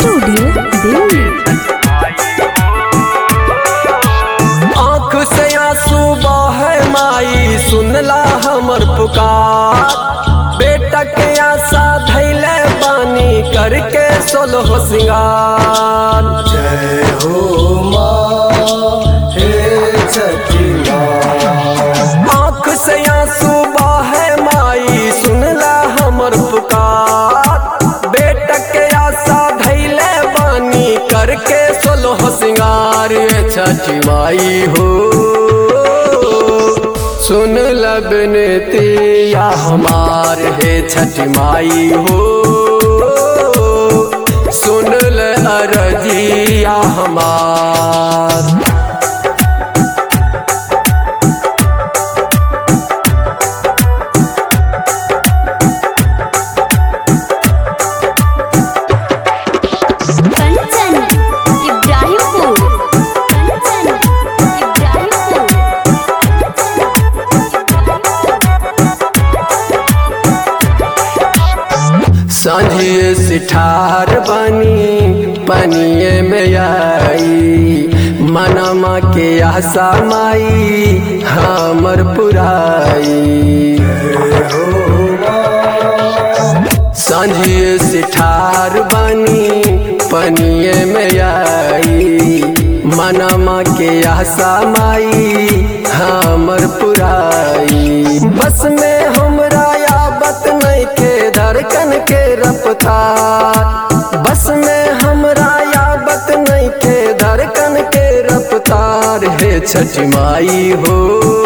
Studio Delhi. आँख से आंसू बहे माई सुनला हमर पुकार, बेटा के आशा धैले बानी करके सोलह सिंगार। जय हो माँ हे छठी माँ। आँख से आंसू बहे माई सुनला हमर पुकार, बेटा के आशा धैले बानी करके सोलह सिंगार। छठी माई हो सुन लबनतिया हमार है, छठी माई हो सुन ल अरजिया हमार। कंचन इब्राहिमपुर, कंचन इब्राहिमपुर। सांझिए सिठार बनी पनिए में आई, मनमा के आशा माई हमर पुराई। सांझिए सिठार बनी पनिए में आई, मनमा के आशा माई हमर पुराई। बस में हमरा याबत नहीं के धड़कन के रफ्तार, बस में हमरा याबत नहीं के धड़कन के रफ्तार। है छठी माई हो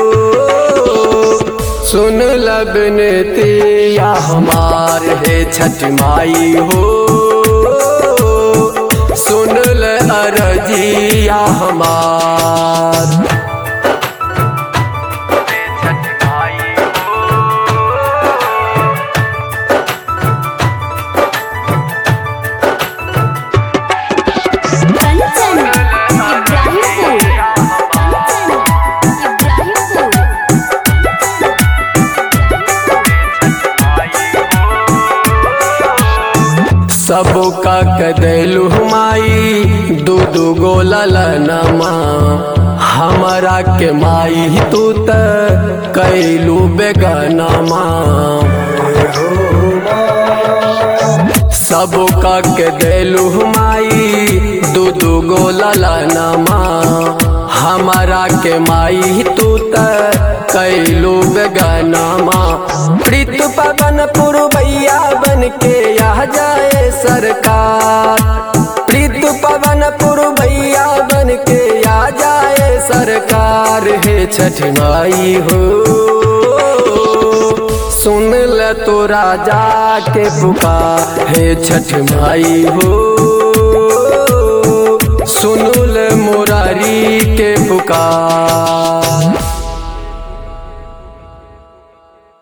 सुन लबनतिया हमार, है छठी माई हो सुन ल अरजिया हमार। कंचन इब्राहिमपुर, कंचन इब्राहिमपुर। सबका कदैलु माई दू दू गो ललनमा, हमरा के माई तू त कैलू बेगनमा। सबका के देलू माई दू दू गो ललनमा, हमारा के माई तू त कैलू बेगनमा। प्रीत पवन पुरवैया बन के आ जाए सरकार, प्रीत पवन पुरवैया बन के आ जाए सरकार। है छठ माई हो सुन ल तो राजा के पुकार, है छठ माई हो सुन ल मुरारी के पुकार।